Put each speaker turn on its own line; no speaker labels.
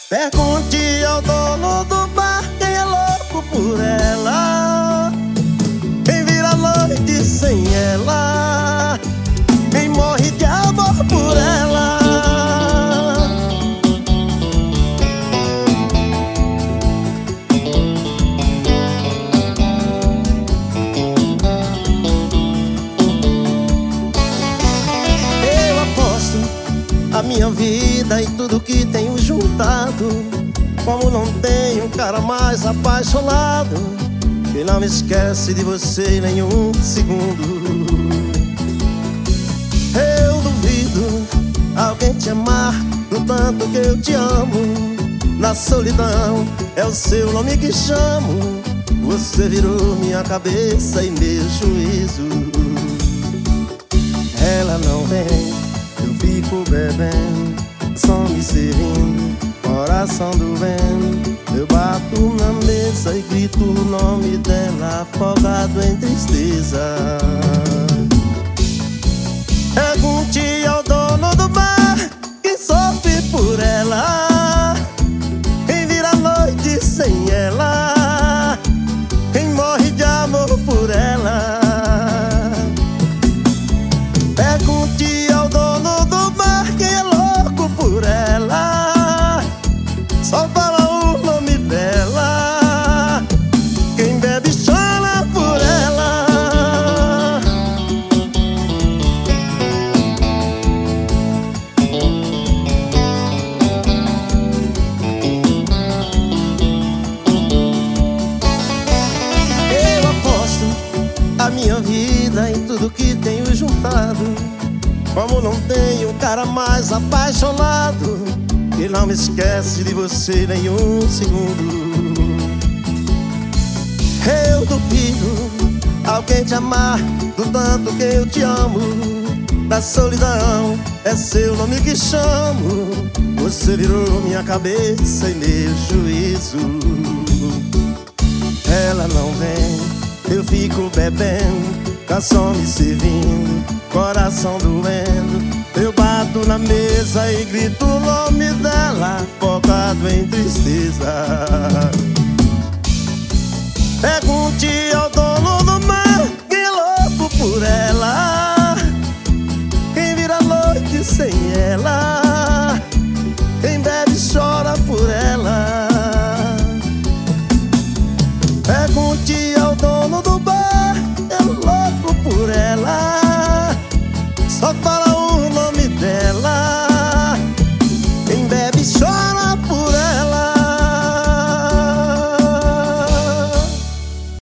Pergunte ao dono do bar quem é louco por ela, quem vira a noite sem ela, quem morre de amor por ela. Eu aposto a minha vida e tudo que tenho juntado, como não tem um cara mais apaixonado que não me esquece de você em nenhum segundo. Eu duvido alguém te amar do tanto que eu te amo. Na solidão é o seu nome que chamo. Você virou minha cabeça e meu juízo. Ela não vem, eu fico bebendo, só me servindo, coração doendo. Eu bato na mesa e grito o nome dela, afogado em tristeza. Pergunte ao dono do bar quem sofre por ela, quem vira a noite sem ela, quem morre de amor por ela. Pergunte ao dono do bar quem é louco por ela, só fala o nome dela, quem bebe chora por ela. Eu aposto a minha vida em tudo que tenho juntado, como não tenho um cara mais apaixonado que não me esquece de você nenhum segundo. Eu duvido alguém te amar do tanto que eu te amo. Na solidão é seu nome que chamo. Você virou minha cabeça e meu juízo. Ela não vem, eu fico bebendo, garçom me servindo, coração doendo. Eu bato na mesa e grito o nome dela,